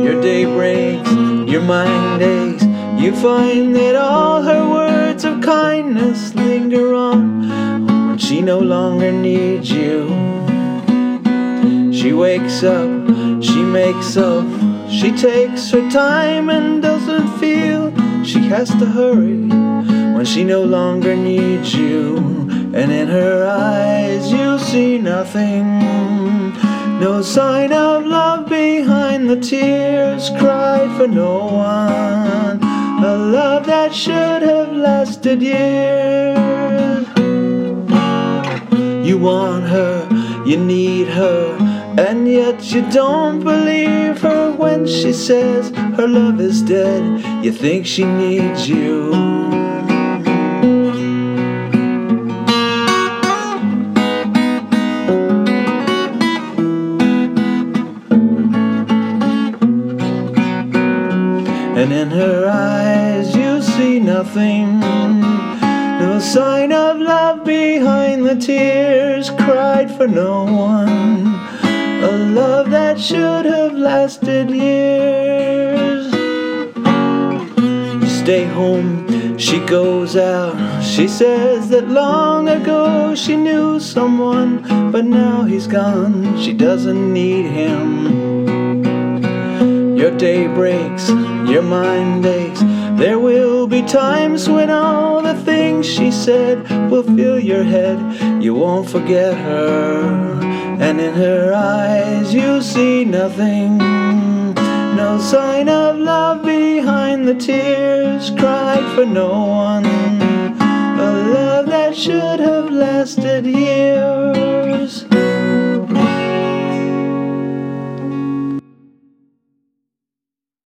Your day breaks, your mind aches. You find that all her words of kindness linger on when she no longer needs you. She wakes up, she makes up, she takes her time and doesn't feel she has to hurry when she no longer needs you. And in her eyes you see nothing, no sign of love behind the tears cried for no one. A love that should have lasted years. You want her, you need her, and yet you don't believe her when she says her love is dead. You think she needs you. And in her eyes you see nothing, no sign of love behind the tears cried for no one. A love that should have lasted years. Stay home, she goes out. She says that long ago she knew someone, but now he's gone, she doesn't need him. Your day breaks, your mind aches. There will be times when all the things she said will fill your head. You won't forget her, and in her eyes you see nothing, no sign of love behind the tears cried for no one. A love that should have lasted years.